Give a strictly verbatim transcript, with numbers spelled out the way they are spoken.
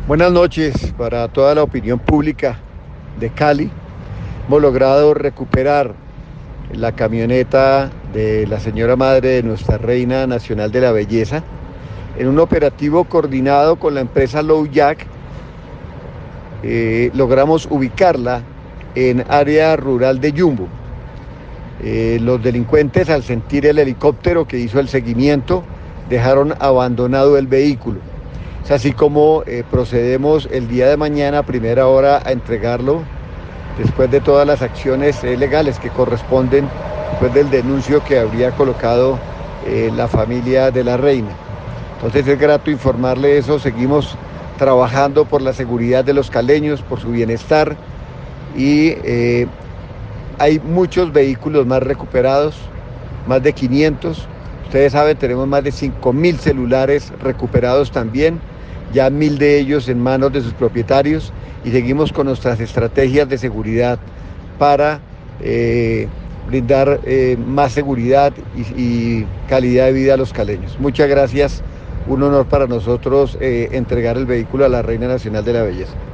Buenas noches para toda la opinión pública de Cali. Hemos logrado recuperar la camioneta de la señora madre de nuestra reina nacional de la belleza en un operativo coordinado con la empresa Low Jack. Eh, logramos ubicarla en área rural de Yumbo. Eh, los delincuentes, al sentir el helicóptero que hizo el seguimiento, dejaron abandonado el vehículo. Es así como eh, procedemos el día de mañana a primera hora a entregarlo después de todas las acciones eh, legales que corresponden, después del denuncio que habría colocado eh, la familia de la reina. Entonces es grato informarle eso. Seguimos trabajando por la seguridad de los caleños, por su bienestar, y eh, hay muchos vehículos más recuperados, más de quinientos. Ustedes saben, tenemos más de cinco mil celulares recuperados también, ya mil de ellos en manos de sus propietarios, y seguimos con nuestras estrategias de seguridad para eh, brindar eh, más seguridad y, y calidad de vida a los caleños. Muchas gracias, un honor para nosotros eh, entregar el vehículo a la Reina Nacional de la Belleza.